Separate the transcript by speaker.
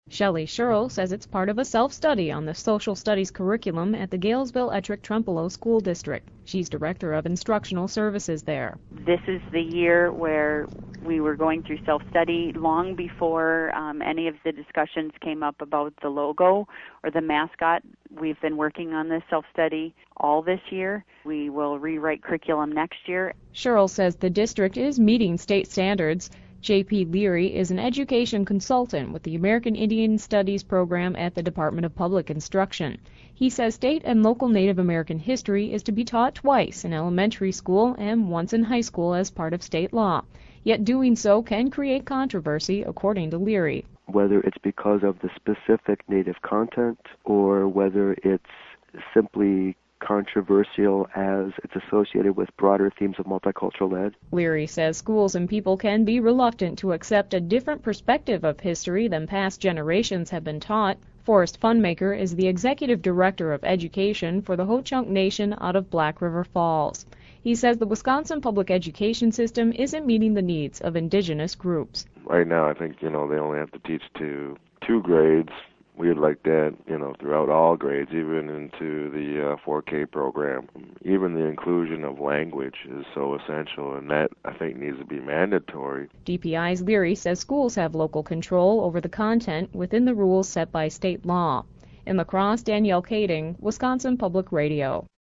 Speaker 1: Shelley Sherrill says it's part of a self-study on the social studies curriculum at the Galesville-Ettrick-Trempealeau School District. She's director of instructional services there.
Speaker 2: This is the year where we were going through self-study long before any of the discussions came up about the logo or the mascot. We've been working on this self-study all this year. We will rewrite curriculum next year.
Speaker 1: Sherrill says the district is meeting state standards. J.P. Leary is an education consultant with the American Indian Studies program at the Department of Public Instruction. He says state and local Native American history is to be taught twice in elementary school and once in high school as part of state law. Yet doing so can create controversy, according to Leary.
Speaker 3: Whether it's because of the specific Native content or whether it's simply controversial as it's associated with broader themes of multicultural ed.
Speaker 1: Leary says schools and people can be reluctant to accept a different perspective of history than past generations have been taught. Forrest Funmaker is the executive director of education for the Ho-Chunk Nation out of Black River Falls. He says the Wisconsin public education system isn't meeting the needs of indigenous groups.
Speaker 4: Right now, I think, they only have to teach to 2 grades. We'd like that, throughout all grades, even into the 4K program. Even the inclusion of language is so essential, and that, I think, needs to be mandatory.
Speaker 1: DPI's Leary says schools have local control over the content within the rules set by state law. In La Crosse, Danielle Kading, Wisconsin Public Radio.